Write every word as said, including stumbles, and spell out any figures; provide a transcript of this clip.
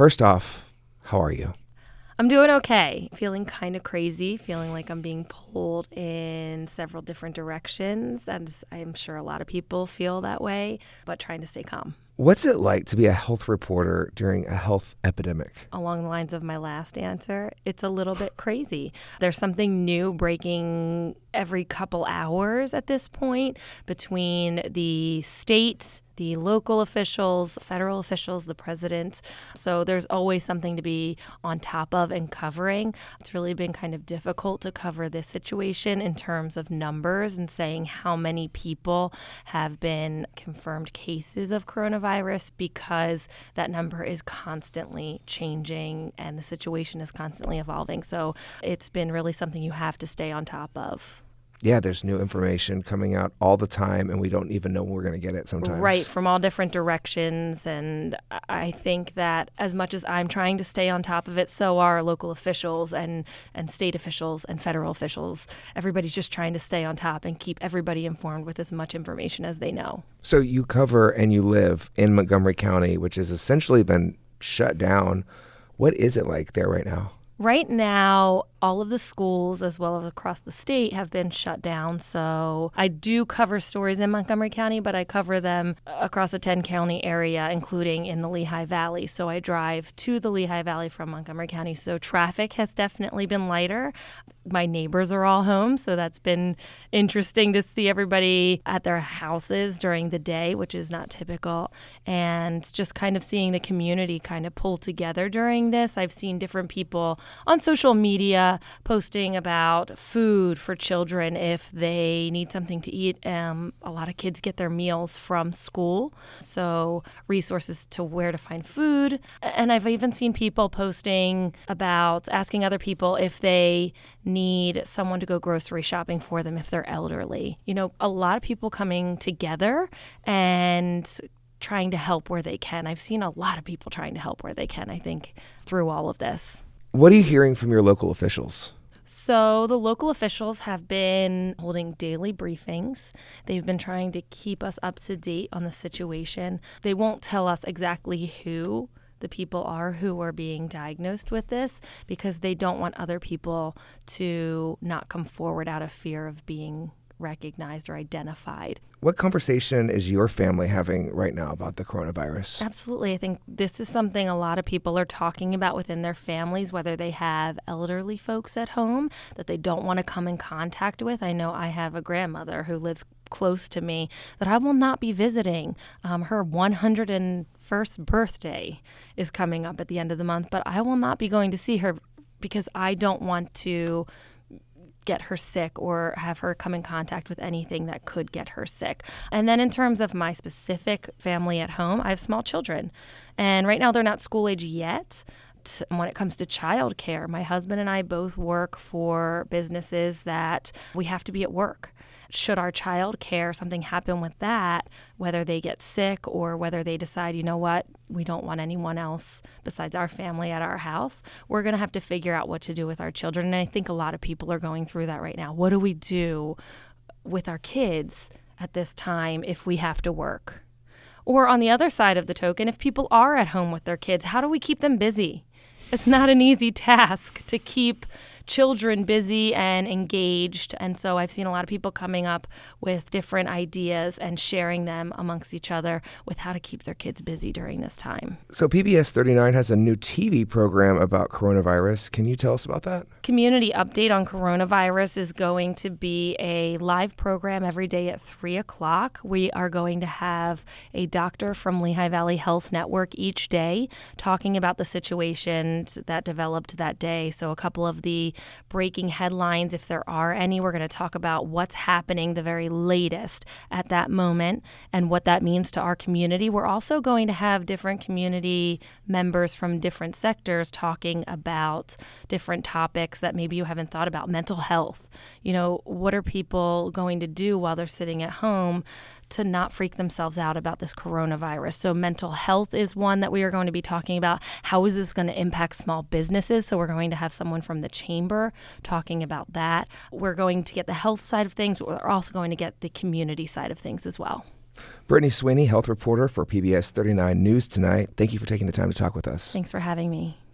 First off, how are you? I'm doing okay. Feeling kind of crazy, feeling like I'm being pulled in several different directions. And I'm sure a lot of people feel that way, but trying to stay calm. What's it like to be a health reporter during a health epidemic? Along the lines of my last answer, it's a little bit crazy. There's something new breaking every couple hours at this point between the state, the local officials, federal officials, the president. So there's always something to be on top of and covering. It's really been kind of difficult to cover this situation in terms of numbers and saying how many people have been confirmed cases of coronavirus because that number is constantly changing and the situation is constantly evolving. So it's been really something you have to stay on top of. Yeah, there's new information coming out all the time, and we don't even know when we're going to get it sometimes. Right, from all different directions. And I think that as much as I'm trying to stay on top of it, so are local officials and, and state officials and federal officials. Everybody's just trying to stay on top and keep everybody informed with as much information as they know. So you cover and you live in Montgomery County, which has essentially been shut down. What is it like there right now? Right now, all of the schools, as well as across the state, have been shut down. So I do cover stories in Montgomery County, but I cover them across a ten-county area, including in the Lehigh Valley. So I drive to the Lehigh Valley from Montgomery County. So traffic has definitely been lighter. My neighbors are all home, so that's been interesting to see everybody at their houses during the day, which is not typical. And just kind of seeing the community kind of pull together during this. I've seen different people on social media posting about food for children if they need something to eat. Um, a lot of kids get their meals from school, so resources to where to find food. And I've even seen people posting about asking other people if they need someone to go grocery shopping for them if they're elderly. You know, a lot of people coming together and trying to help where they can. I've seen a lot of people trying to help where they can, I think, through all of this. What are you hearing from your local officials? So the local officials have been holding daily briefings. They've been trying to keep us up to date on the situation. They won't tell us exactly who the people are who are being diagnosed with this because they don't want other people to not come forward out of fear of being recognized or identified. What conversation is your family having right now about the coronavirus? Absolutely. I think this is something a lot of people are talking about within their families, whether they have elderly folks at home that they don't want to come in contact with. I know I have a grandmother who lives close to me that I will not be visiting. Um, her one hundred first birthday is coming up at the end of the month, but I will not be going to see her because I don't want to get her sick or have her come in contact with anything that could get her sick. And then in terms of my specific family at home, I have small children. And right now they're not school age yet. When it comes to childcare, my husband and I both work for businesses that we have to be at work. Should our child care, something happen with that, whether they get sick or whether they decide, you know what, we don't want anyone else besides our family at our house, we're going to have to figure out what to do with our children. And I think a lot of people are going through that right now. What do we do with our kids at this time if we have to work? Or on the other side of the token, if people are at home with their kids, how do we keep them busy? It's not an easy task to keep children busy and engaged. And so I've seen a lot of people coming up with different ideas and sharing them amongst each other with how to keep their kids busy during this time. So P B S thirty-nine has a new T V program about coronavirus. Can you tell us about that? Community Update on Coronavirus is going to be a live program every day at three o'clock. We are going to have a doctor from Lehigh Valley Health Network each day talking about the situations that developed that day. So a couple of the breaking headlines, if there are any. We're going to talk about what's happening the very latest at that moment and what that means to our community. We're also going to have different community members from different sectors talking about different topics that maybe you haven't thought about. Mental health. You know, what are people going to do while they're sitting at home to not freak themselves out about this coronavirus? So mental health is one that we are going to be talking about. How is this going to impact small businesses? So we're going to have someone from the chamber talking about that. We're going to get the health side of things, but we're also going to get the community side of things as well. Brittany Sweeney, health reporter for P B S thirty-nine News Tonight. Thank you for taking the time to talk with us. Thanks for having me.